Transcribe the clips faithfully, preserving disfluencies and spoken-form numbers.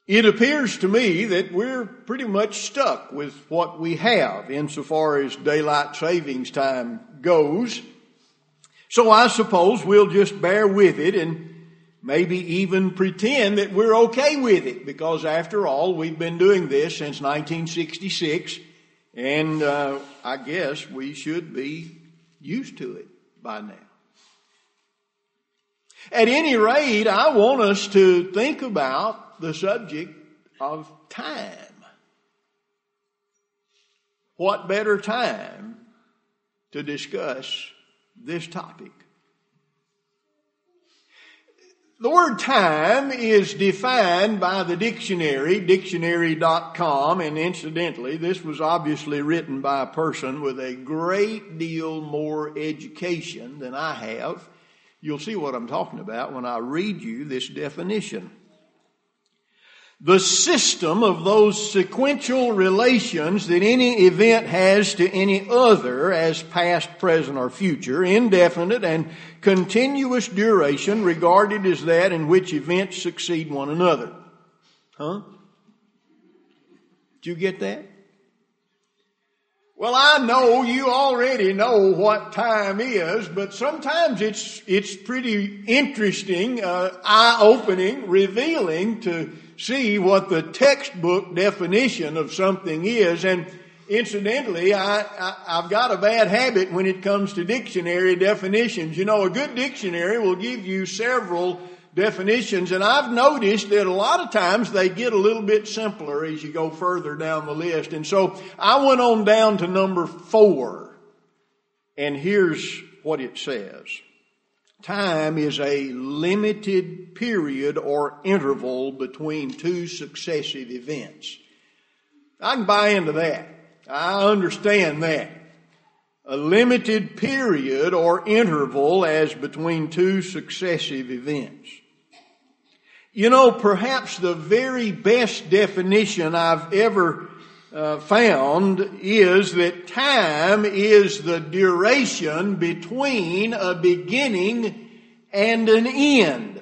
It appears to me that we're pretty much stuck with what we have insofar as daylight savings time goes. So I suppose we'll just bear with it and maybe even pretend that we're okay with it, because after all, we've been doing this since nineteen sixty-six, and uh, I guess we should be used to it by now. At any rate, I want us to think about the subject of time. What better time to discuss this topic? The word time is defined by the dictionary, dictionary dot com, and incidentally, this was obviously written by a person with a great deal more education than I have. You'll see what I'm talking about when I read you this definition. The system of those sequential relations that any event has to any other as past, present, or future, indefinite and continuous duration, regarded as that in which events succeed one another. Huh? Did you get that? Well, I know you already know what time is, but sometimes it's it's pretty interesting, uh, eye-opening, revealing to see what the textbook definition of something is. And incidentally, I, I, I've got a bad habit when it comes to dictionary definitions. You know, a good dictionary will give you several definitions, and I've noticed that a lot of times they get a little bit simpler as you go further down the list. And so I went on down to number four, and here's what it says. Time is a limited period or interval between two successive events. I can buy into that. I understand that. A limited period or interval as between two successive events. You know, perhaps the very best definition I've ever uh, found is that time is the duration between a beginning and an end.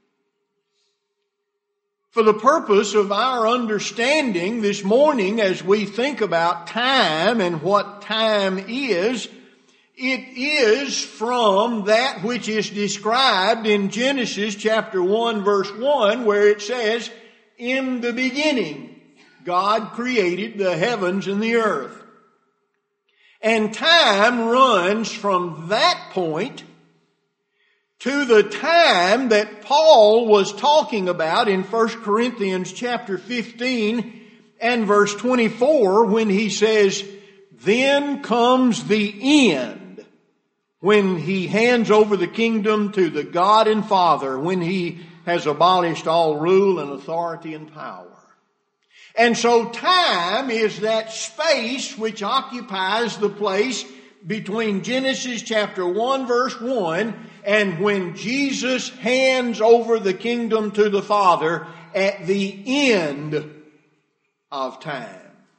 For the purpose of our understanding this morning, as we think about time and what time is, it is from that which is described in Genesis chapter one verse one, where it says, "In the beginning, God created the heavens and the earth." And time runs from that point to the time that Paul was talking about in First Corinthians chapter fifteen and verse twenty-four, when he says, "Then comes the end, when he hands over the kingdom to the God and Father, when he has abolished all rule and authority and power." And so time is that space which occupies the place between Genesis chapter one verse one and when Jesus hands over the kingdom to the Father at the end of time.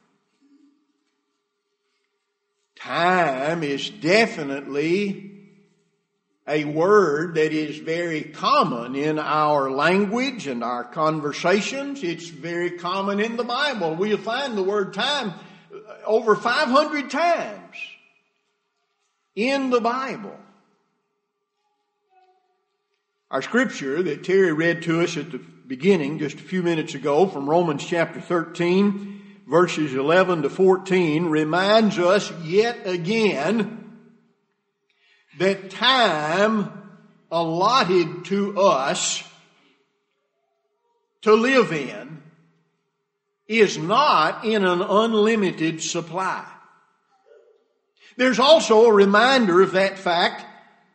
Time is definitely a word that is very common in our language and our conversations. It's very common in the Bible. We'll find the word time over five hundred times in the Bible. Our scripture that Terry read to us at the beginning just a few minutes ago from Romans chapter thirteen, verses eleven to fourteen, reminds us yet again that time allotted to us to live in is not in an unlimited supply. There's also a reminder of that fact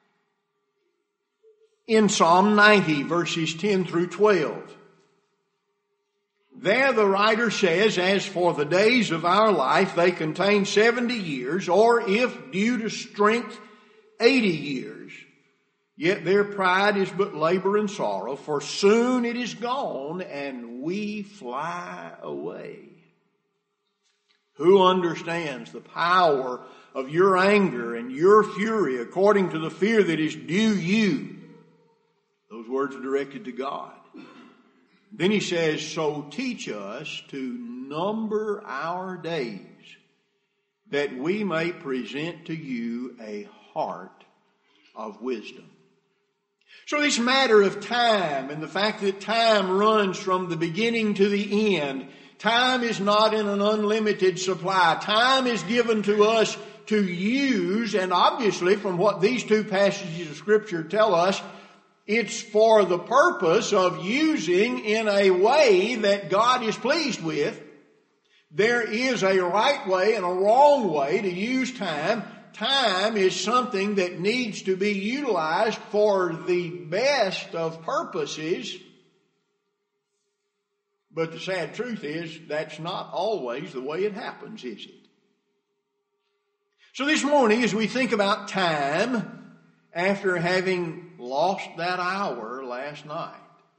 in Psalm ninety, verses ten through twelve. There the writer says, "As for the days of our life, they contain seventy years, or if due to strength, eighty years. Yet their pride is but labor and sorrow, for soon it is gone, and we fly away." Who understands the power of your anger and your fury according to the fear that is due you? Those words are directed to God. Then he says, so teach us to number our days, that we may present to you a heart of wisdom. So this matter of time and the fact that time runs from the beginning to the end, time is not in an unlimited supply. Time is given to us to use, and obviously from what these two passages of Scripture tell us, it's for the purpose of using in a way that God is pleased with. There is a right way and a wrong way to use time. Time is something that needs to be utilized for the best of purposes. But the sad truth is, that's not always the way it happens, is it? So this morning, as we think about time, after having lost that hour last night,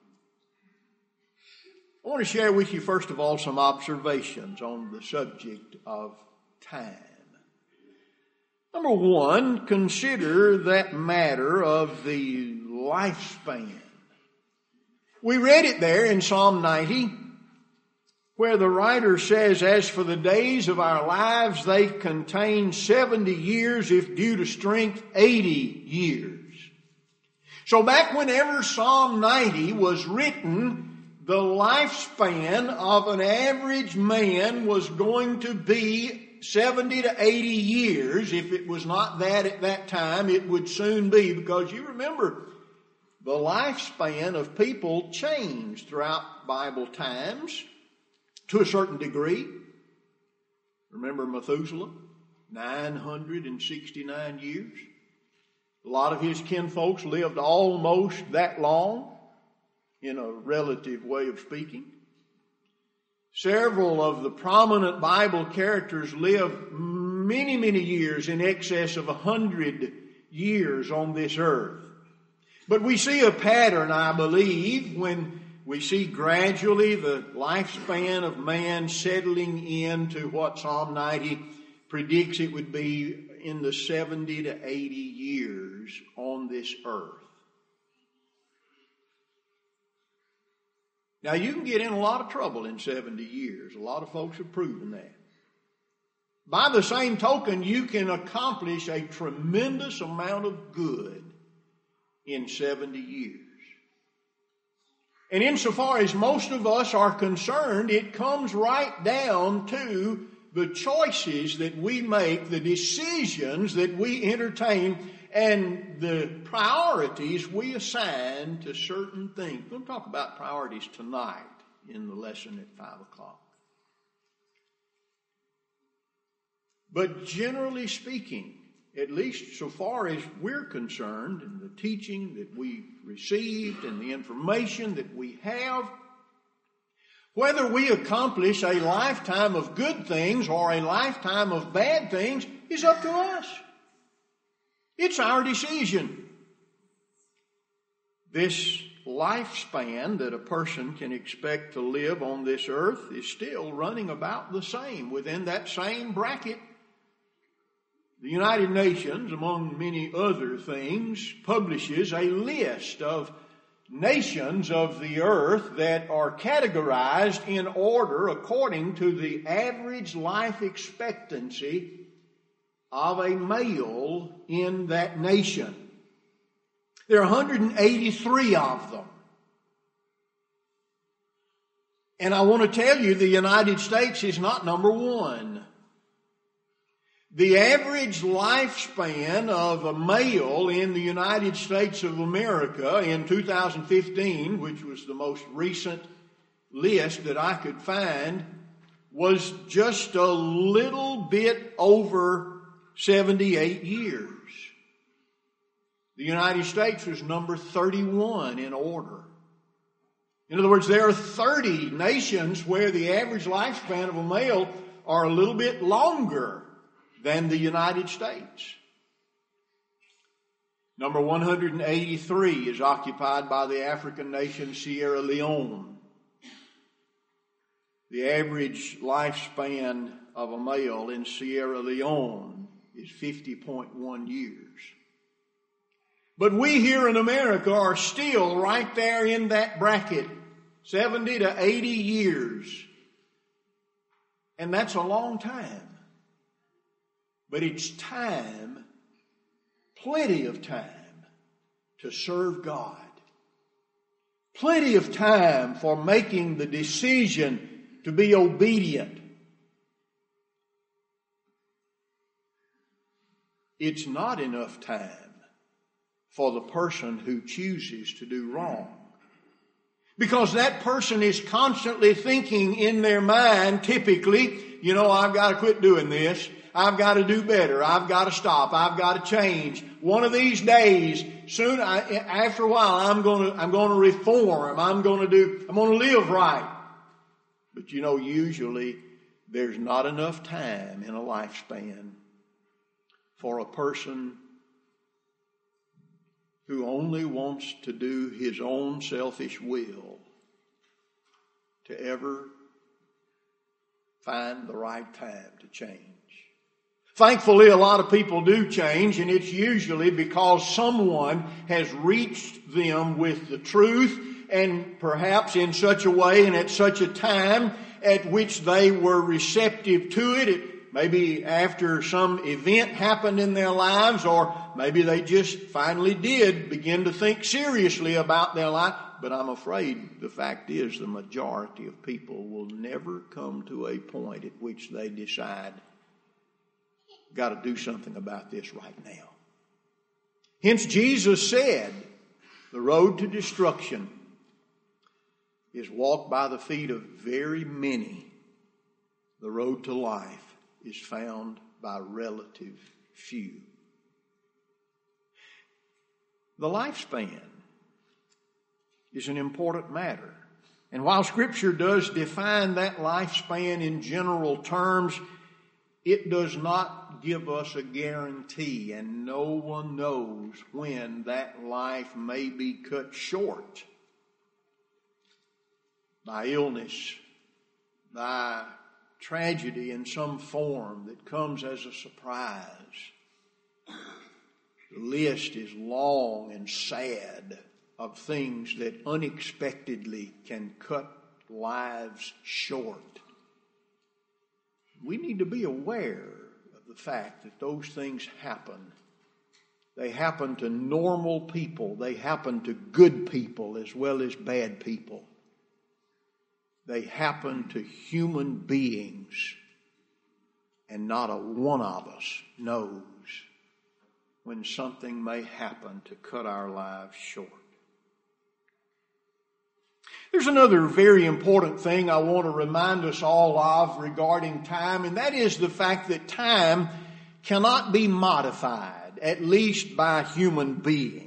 I want to share with you, first of all, some observations on the subject of time. Number one, consider that matter of the lifespan. We read it there in Psalm ninety, where the writer says, as for the days of our lives, they contain seventy years, if due to strength, eighty years. So back whenever Psalm ninety was written, the lifespan of an average man was going to be seventy to eighty years. If it was not that at that time, it would soon be, because you remember, the lifespan of people changed throughout Bible times to a certain degree. Remember Methuselah, nine hundred sixty-nine years. A lot of his kinfolks lived almost that long, in a relative way of speaking. Several of the prominent Bible characters lived many, many years, in excess of a hundred years on this earth. But we see a pattern, I believe, when we see gradually the lifespan of man settling into what Psalm ninety predicts it would be in the seventy to eighty years on this earth. Now, you can get in a lot of trouble in seventy years. A lot of folks have proven that. By the same token, you can accomplish a tremendous amount of good in seventy years. And insofar as most of us are concerned, it comes right down to the choices that we make, the decisions that we entertain, and the priorities we assign to certain things. We'll talk about priorities tonight in the lesson at five o'clock. But generally speaking, at least so far as we're concerned, and the teaching that we've received and the information that we have, whether we accomplish a lifetime of good things or a lifetime of bad things is up to us. It's our decision. This lifespan that a person can expect to live on this earth is still running about the same, within that same bracket. The United Nations, among many other things, publishes a list of nations of the earth that are categorized in order according to the average life expectancy of a male in that nation. There are one hundred eighty-three of them. And I want to tell you, the United States is not number one. The average lifespan of a male in the United States of America in two thousand fifteen, which was the most recent list that I could find, was just a little bit over seventy-eight years. The United States was number thirty-one in order. In other words, there are thirty nations where the average lifespan of a male are a little bit longer than the United States. Number one hundred eighty-three is occupied by the African nation Sierra Leone. The average lifespan of a male in Sierra Leone is fifty point one years. But we here in America are still right there in that bracket. seventy to eighty years. And that's a long time. But it's time, plenty of time, to serve God. Plenty of time for making the decision to be obedient. It's not enough time for the person who chooses to do wrong. Because that person is constantly thinking in their mind, typically, you know, I've got to quit doing this. I've got to do better. I've got to stop. I've got to change. One of these days, soon, I, after a while, I'm going to, I'm going to reform. I'm going to do, I'm going to live right. But you know, usually there's not enough time in a lifespan for a person who only wants to do his own selfish will to ever find the right time to change. Thankfully, a lot of people do change, and it's usually because someone has reached them with the truth, and perhaps in such a way and at such a time at which they were receptive to it. It maybe after some event happened in their lives, or maybe they just finally did begin to think seriously about their life. But I'm afraid the fact is the majority of people will never come to a point at which they decide, got to do something about this right now. Hence Jesus said, the road to destruction is walked by the feet of very many. The road to life is found by relative few. The lifespan is an important matter. And while Scripture does define that lifespan in general terms, it does not give us a guarantee, and no one knows when that life may be cut short by illness, by tragedy in some form that comes as a surprise. The list is long and sad of things that unexpectedly can cut lives short. We need to be aware of the fact that those things happen. They happen to normal people. They happen to good people as well as bad people. They happen to human beings, and not a one of us knows when something may happen to cut our lives short. There's another very important thing I want to remind us all of regarding time, and that is the fact that time cannot be modified, at least by human beings.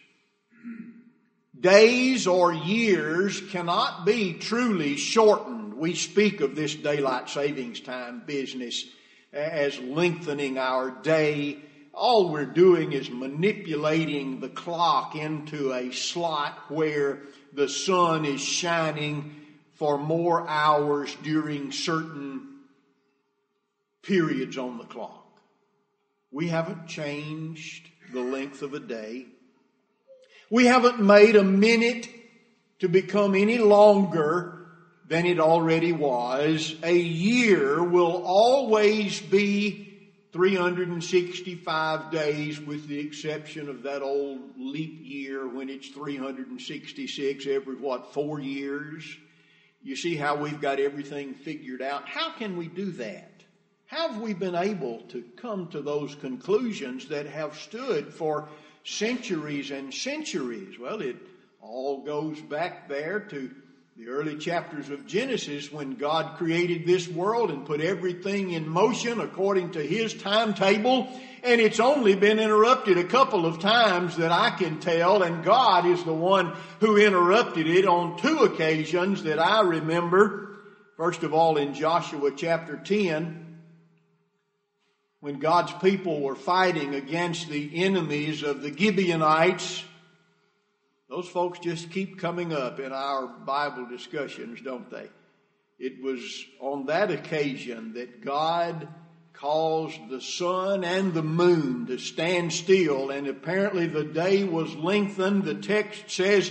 Days or years cannot be truly shortened. We speak of this daylight savings time business as lengthening our day. All we're doing is manipulating the clock into a slot where the sun is shining for more hours during certain periods on the clock. We haven't changed the length of a day. We haven't made a minute to become any longer than it already was. A year will always be three hundred sixty-five days, with the exception of that old leap year when it's three hundred sixty-six every, what, four years? You see how we've got everything figured out? How can we do that? How have we been able to come to those conclusions that have stood for centuries and centuries? Well, it all goes back there to the early chapters of Genesis, when God created this world and put everything in motion according to His timetable. And it's only been interrupted a couple of times that I can tell, and God is the one who interrupted it on two occasions that I remember. First of all, in Joshua chapter ten, when God's people were fighting against the enemies of the Gibeonites. Those folks just keep coming up in our Bible discussions, don't they? It was on that occasion that God caused the sun and the moon to stand still, and apparently the day was lengthened. The text says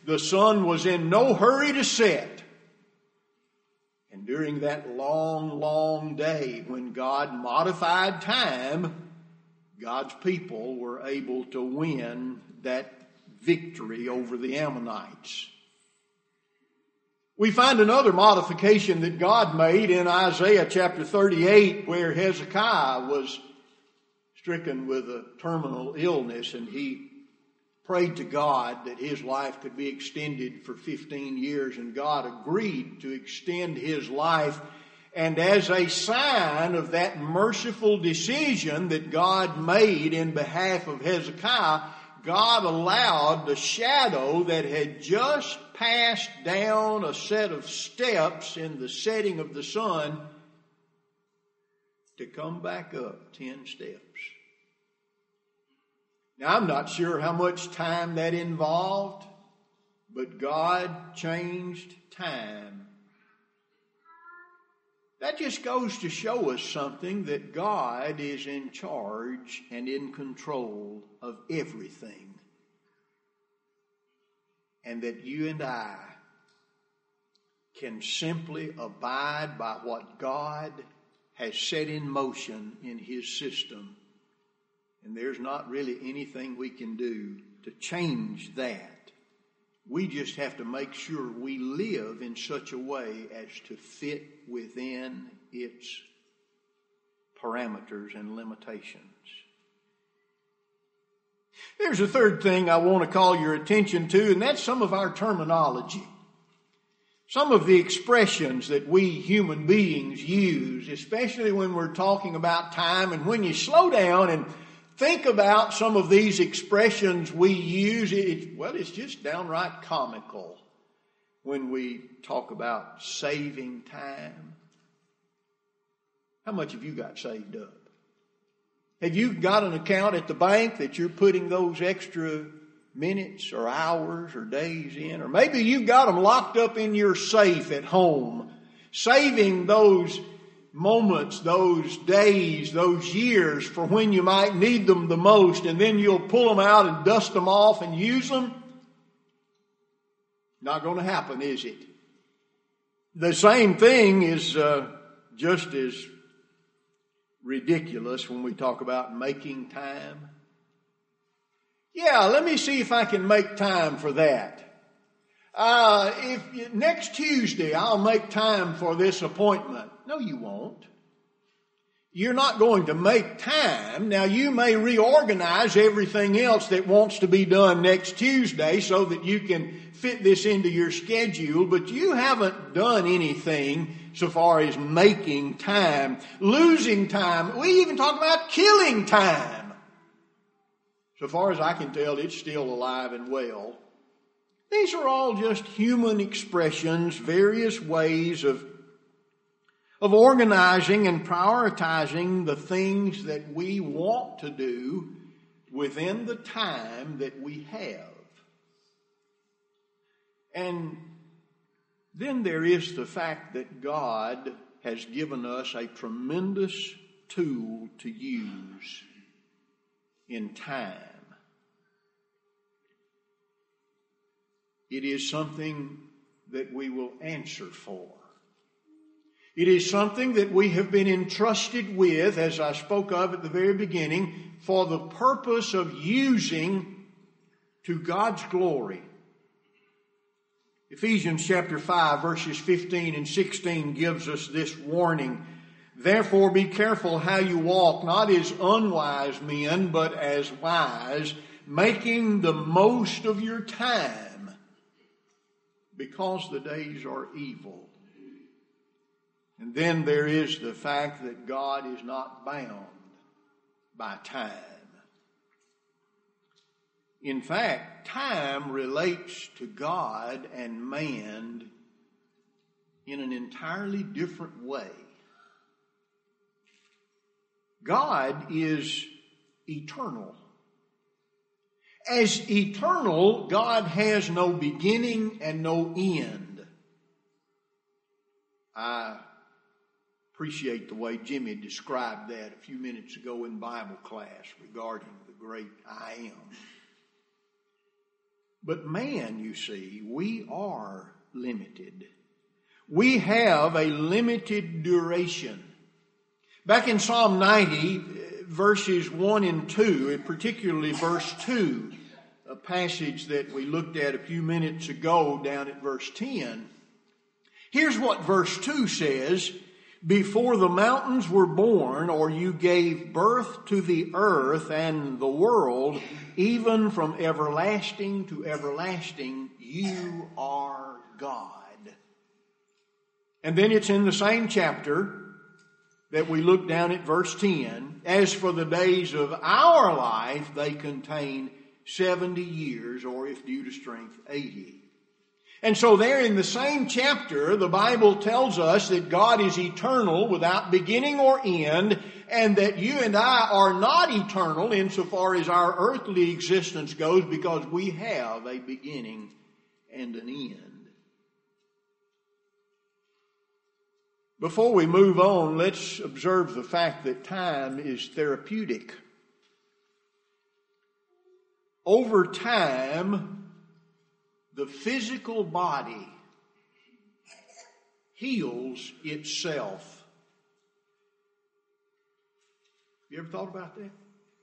the sun was in no hurry to set. And during that long, long day when God modified time, God's people were able to win that victory over the Ammonites. We find another modification that God made in Isaiah chapter thirty-eight, where Hezekiah was stricken with a terminal illness, and he prayed to God that his life could be extended for fifteen years, and God agreed to extend his life. And as a sign of that merciful decision that God made in behalf of Hezekiah, God allowed the shadow that had just passed down a set of steps in the setting of the sun to come back up ten steps. Now, I'm not sure how much time that involved, but God changed time. That just goes to show us something, that God is in charge and in control of everything. And that you and I can simply abide by what God has set in motion in His system. And there's not really anything we can do to change that. We just have to make sure we live in such a way as to fit within its parameters and limitations. There's a third thing I want to call your attention to, and that's some of our terminology. Some of the expressions that we human beings use, especially when we're talking about time. And when you slow down and think about some of these expressions we use, it, well, it's just downright comical when we talk about saving time. How much have you got saved up? Have you got an account at the bank that you're putting those extra minutes or hours or days in? Or maybe you've got them locked up in your safe at home, saving those moments, those days, those years for when you might need them the most, and then you'll pull them out and dust them off and use them. Not going to happen, is it? The same thing is uh, just as ridiculous when we talk about making time. Yeah, let me see if I can make time for that. Uh, if next Tuesday I'll make time for this appointment. No, you won't. You're not going to make time. Now, you may reorganize everything else that wants to be done next Tuesday so that you can fit this into your schedule, but you haven't done anything so far as making time, losing time. We even talk about killing time. So far as I can tell, it's still alive and well. These are all just human expressions, various ways of, of organizing and prioritizing the things that we want to do within the time that we have. And then there is the fact that God has given us a tremendous tool to use in time. It is something that we will answer for. It is something that we have been entrusted with, as I spoke of at the very beginning, for the purpose of using to God's glory. Ephesians chapter five, verses fifteen and sixteen gives us this warning. Therefore be careful how you walk, not as unwise men, but as wise, making the most of your time, because the days are evil. And then there is the fact that God is not bound by time. In fact, time relates to God and man in an entirely different way. God is eternal. As eternal, God has no beginning and no end. I appreciate the way Jimmy described that a few minutes ago in Bible class regarding the great I Am. But man, you see, we are limited. We have a limited duration. Back in Psalm ninety, verses one and two, particularly verse two, a passage that we looked at a few minutes ago down at verse ten, here's what verse two says: before the mountains were born, or you gave birth to the earth and the world, even from everlasting to everlasting, you are God. And then it's in the same chapter that we look down at verse ten. As for the days of our life, they contain seventy years, or if due to strength, eighty. And so there in the same chapter, the Bible tells us that God is eternal without beginning or end, and that you and I are not eternal insofar as our earthly existence goes, because we have a beginning and an end. Before we move on, let's observe the fact that time is therapeutic. Over time, the physical body heals itself. You ever thought about that?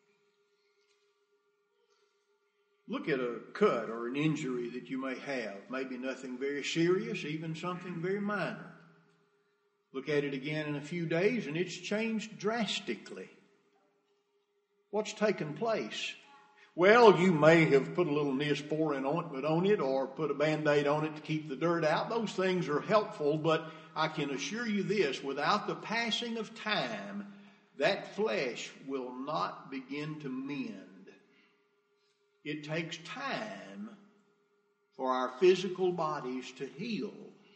Look at a cut or an injury that you may have. Maybe nothing very serious, even something very minor. Look at it again in a few days and it's changed drastically. What's taken place? Well, you may have put a little Neosporin ointment on it or put a Band-Aid on it to keep the dirt out. Those things are helpful, but I can assure you this, without the passing of time, that flesh will not begin to mend. It takes time for our physical bodies to heal.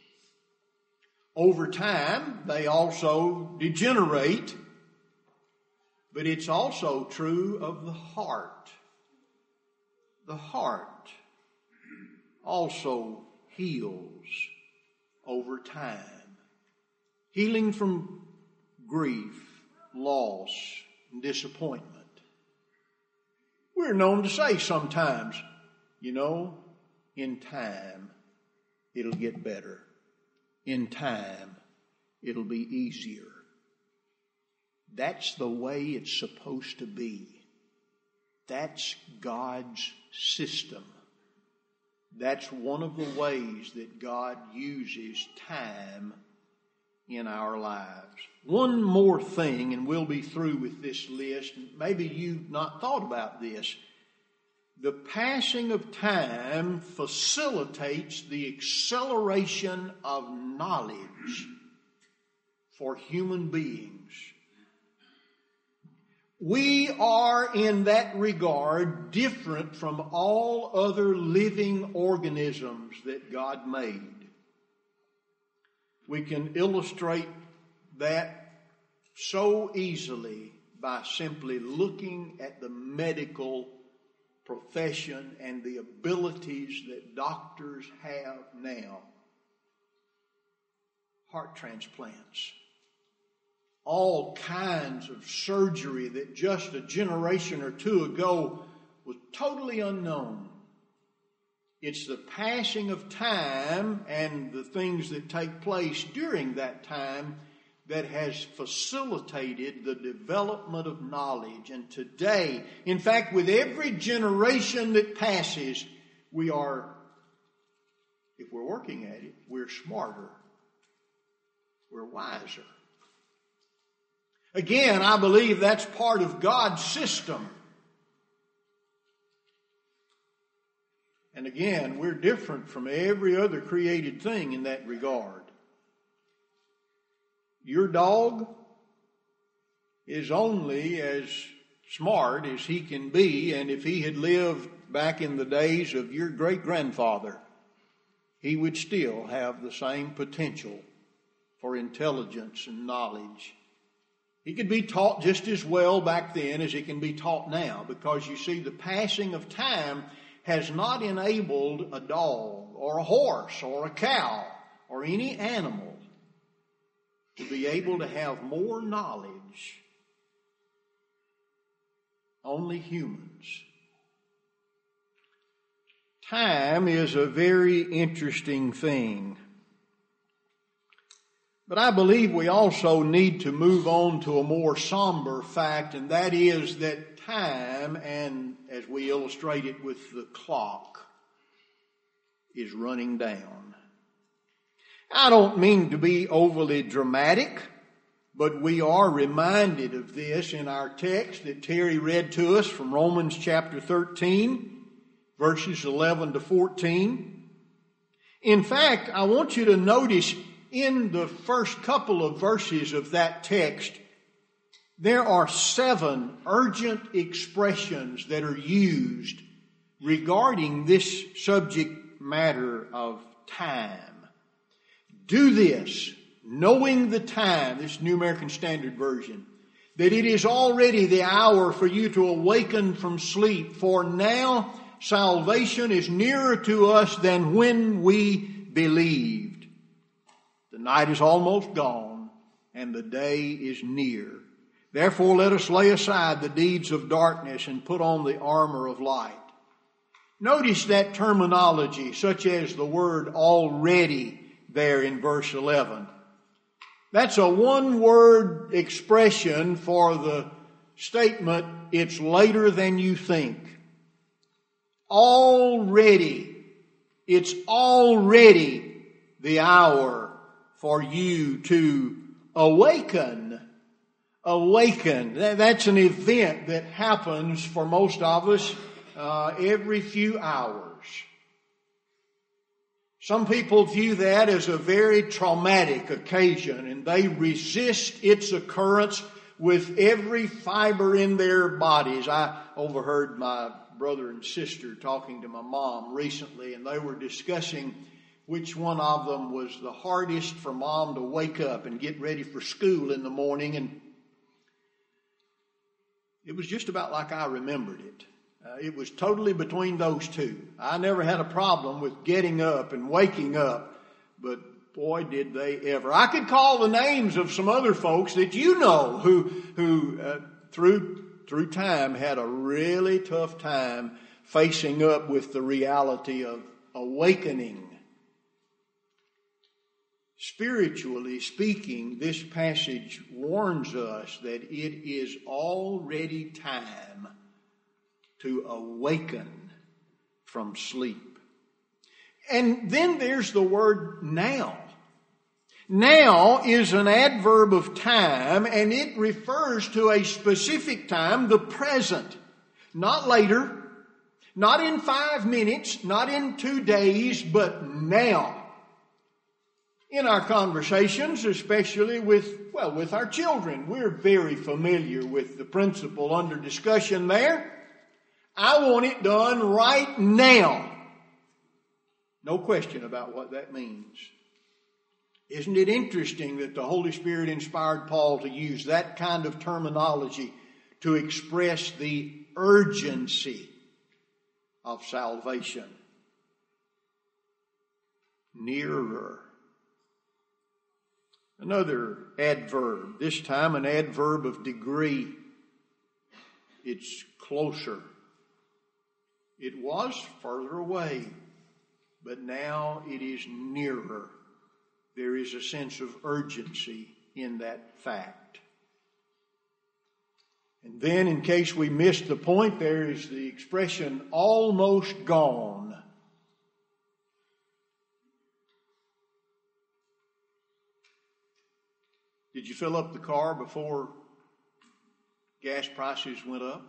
Over time, they also degenerate, but it's also true of the heart. The heart also heals over time. Healing from grief, loss, and disappointment. We're known to say sometimes, you know, in time, it'll get better. In time, it'll be easier. That's the way it's supposed to be. That's God's system. That's one of the ways that God uses time in our lives. One more thing, and we'll be through with this list. Maybe you've not thought about this. The passing of time facilitates the acceleration of knowledge for human beings. We are in that regard different from all other living organisms that God made. We can illustrate that so easily by simply looking at the medical profession and the abilities that doctors have now. Heart transplants. All kinds of surgery that just a generation or two ago was totally unknown. It's the passing of time and the things that take place during that time that has facilitated the development of knowledge. And today, in fact, with every generation that passes, we are, if we're working at it, we're smarter. We're wiser. Again, I believe that's part of God's system. And again, we're different from every other created thing in that regard. Your dog is only as smart as he can be, and if he had lived back in the days of your great-grandfather, he would still have the same potential for intelligence and knowledge. He could be taught just as well back then as he can be taught now, because you see, the passing of time has not enabled a dog or a horse or a cow or any animal to be able to have more knowledge. Only humans. Time is a very interesting thing. But I believe we also need to move on to a more somber fact, and that is that time, and as we illustrate it with the clock, is running down. I don't mean to be overly dramatic, but we are reminded of this in our text that Terry read to us from Romans chapter thirteen, verses eleven to fourteen. In fact, I want you to notice in the first couple of verses of that text, there are seven urgent expressions that are used regarding this subject matter of time. Do this, knowing the time, this New American Standard Version, that it is already the hour for you to awaken from sleep, for now salvation is nearer to us than when we believed. The night is almost gone, and the day is near. Therefore, let us lay aside the deeds of darkness and put on the armor of light. Notice that terminology, such as the word already there in verse eleven. That's a one-word expression for the statement, it's later than you think. Already. It's already the hour for you to awaken. Awaken. That's an event that happens for most of us uh, every few hours. Some people view that as a very traumatic occasion, and they resist its occurrence with every fiber in their bodies. I overheard my brother and sister talking to my mom recently, and they were discussing which one of them was the hardest for mom to wake up and get ready for school in the morning. And it was just about like I remembered it. Uh, it was totally between those two. I never had a problem with getting up and waking up, but boy, did they ever. I could call the names of some other folks that you know who, who uh, through, through time had a really tough time facing up with the reality of awakening. Spiritually speaking, this passage warns us that it is already time to awaken from sleep. And then there's the word now. Now is an adverb of time, and it refers to a specific time, the present. Not later, not in five minutes, not in two days, but now. In our conversations, especially with, well, with our children, we're very familiar with the principle under discussion there. I want it done right now. No question about what that means. Isn't it interesting that the Holy Spirit inspired Paul to use that kind of terminology to express the urgency of salvation? Nearer. Another adverb, this time an adverb of degree. It's closer. It was further away, but now it is nearer. There is a sense of urgency in that fact. And then, in case we missed the point, there is the expression almost gone. Did you fill up the car before gas prices went up?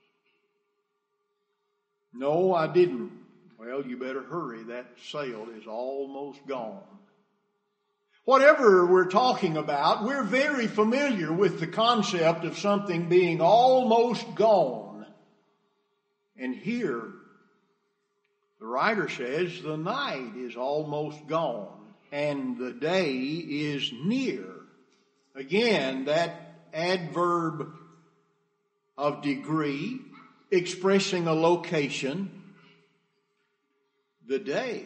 No, I didn't. Well, you better hurry. That sale is almost gone. Whatever we're talking about, we're very familiar with the concept of something being almost gone. And here, the writer says the night is almost gone and the day is near. Again, that adverb of degree expressing a location. The day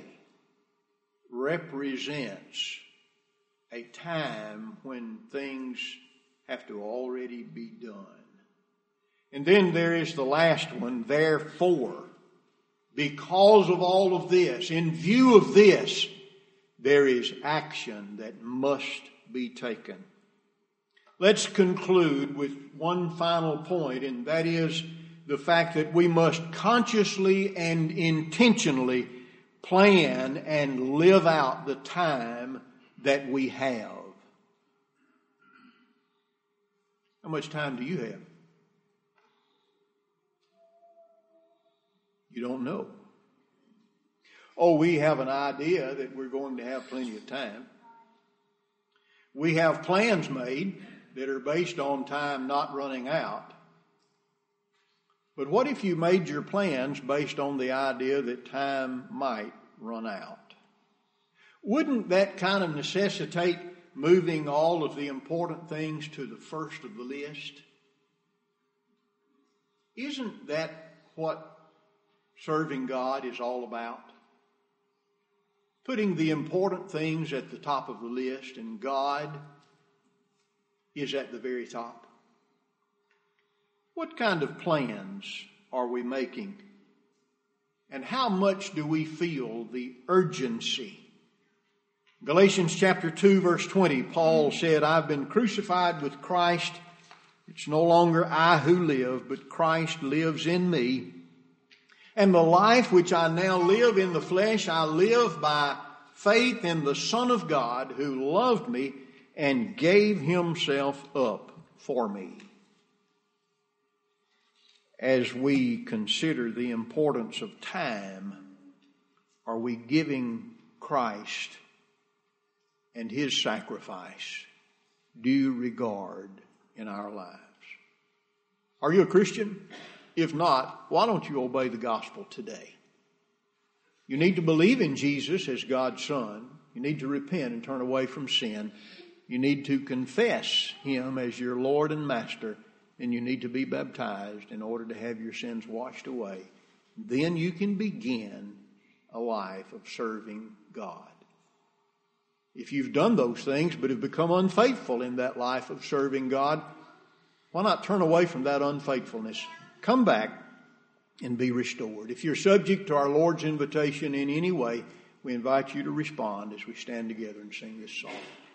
represents a time when things have to already be done. And then there is the last one, therefore. because of all of this, in view of this, there is action that must be taken. Let's conclude with one final point, and that is the fact that we must consciously and intentionally plan and live out the time that we have. How much time do you have? You don't know. Oh, we have an idea that we're going to have plenty of time. We have plans made that are based on time not running out. But what if you made your plans based on the idea that time might run out? Wouldn't that kind of necessitate moving all of the important things to the first of the list? Isn't that what serving God is all about? Putting the important things at the top of the list, and God is at the very top. What kind of plans are we making? And how much do we feel the urgency? Galatians chapter two, verse twenty, Paul said, I've been crucified with Christ. It's no longer I who live, but Christ lives in me. And the life which I now live in the flesh, I live by faith in the Son of God who loved me and gave himself up for me. As we consider the importance of time, are we giving Christ and his sacrifice due regard in our lives? Are you a Christian? If not, why don't you obey the gospel today? You need to believe in Jesus as God's Son. You need to repent and turn away from sin. You need to confess him as your Lord and Master. And you need to be baptized in order to have your sins washed away. Then you can begin a life of serving God. If you've done those things but have become unfaithful in that life of serving God, why not turn away from that unfaithfulness? Come back and be restored. If you're subject to our Lord's invitation in any way, we invite you to respond as we stand together and sing this song.